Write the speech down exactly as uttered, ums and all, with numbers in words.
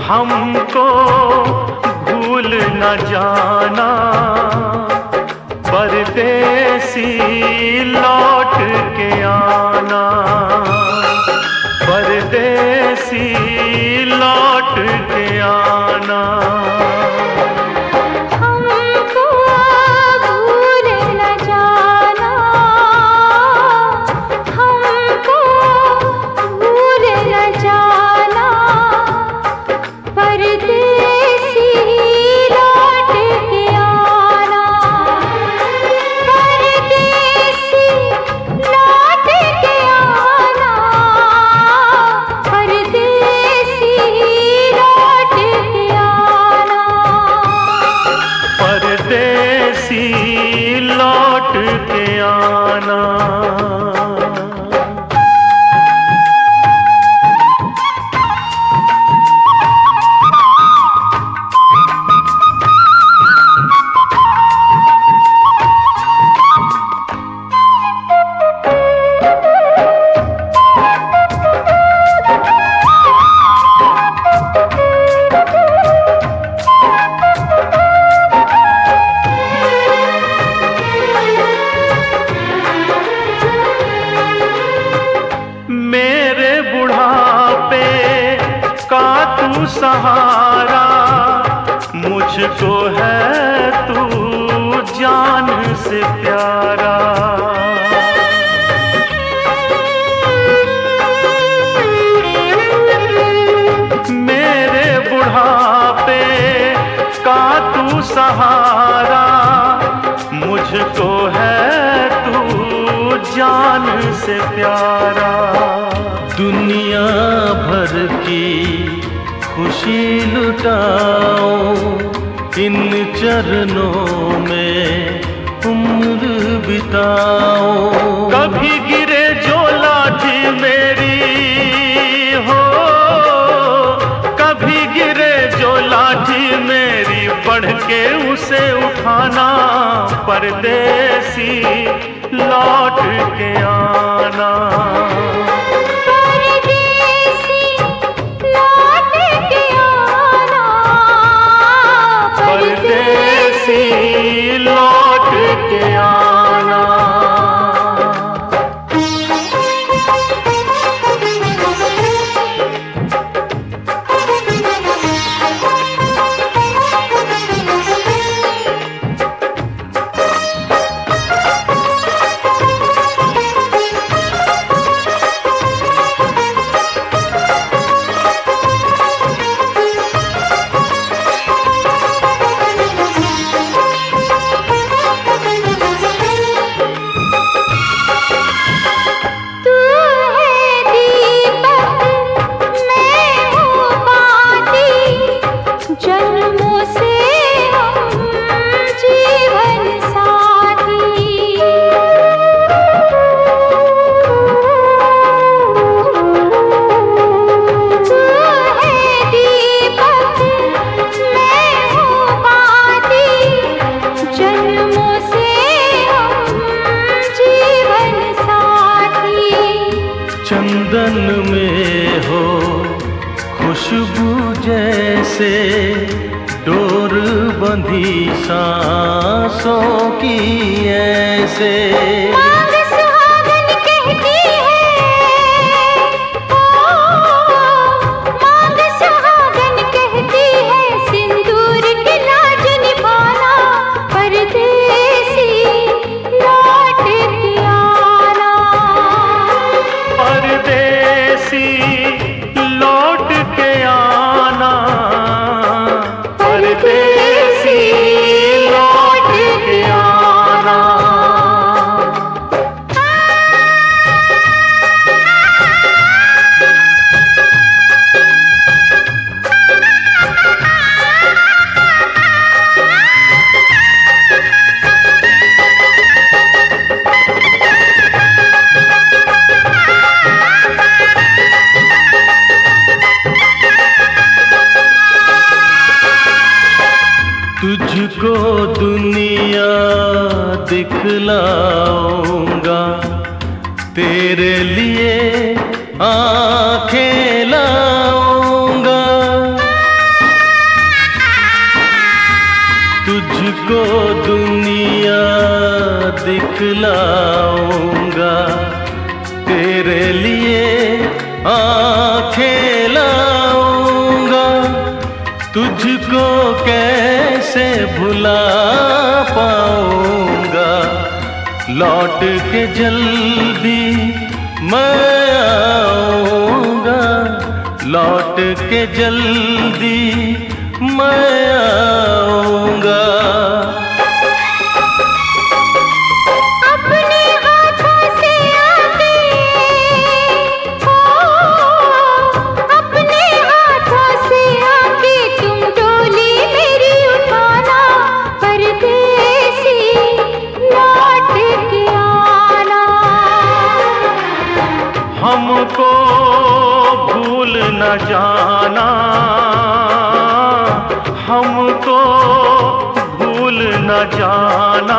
हमको भूल न जाना, परदेसी लौट के आना, परदेसी लौट के आना। हमको भूल न जाना, हमको भूल न जाना, परदेसी लौट के आना, परदेसी लौट के आना, परदेसी लौट के आना, परदेसी लौट के आना। मेरे बुढ़ापे का तू सहारा, मुझको है तू जान से प्यारा। मेरे बुढ़ापे का तू सहारा, मुझको है तू जान से प्यारा। दुनिया भर की खुशी लुटाओ, इन चरणों में उम्र बिताओ। कभी गिरे जो लाठी मेरी हो, कभी गिरे जो लाठी मेरी, बढ़ के उसे उठाना, परदेसी लौट के आना, परदेसी लौट के आना, परदेसी लौट के आना। चंदन में हो खुशबू जैसे, डोर बंधी सांसों की ऐसे। मांग सुहागन कहती है, ओ मांग सुहागन कहती है, सिंदूर की लाज निभाना, परदेसी लौट के आना, परदेसी लौट के आना, परदेसी लौट के आना। तुझको दुनिया दिखलाऊंगा, तेरे लिए आंखें लाऊंगा। तुझको दुनिया दिखलाऊंगा, तेरे लिए आंखें लाऊंगा। तुझको कैसे भुला पाऊंगा, लौट के जल्दी मैं आऊंगा, लौट के जल्दी मैं आऊंगा। अपने हाथों से आके ओ, अपने हाथों से आके तुम डोली मेरी उठाना, परदेसी लौट के आना। हमको भूल न जाना, हमको भूल न जाना,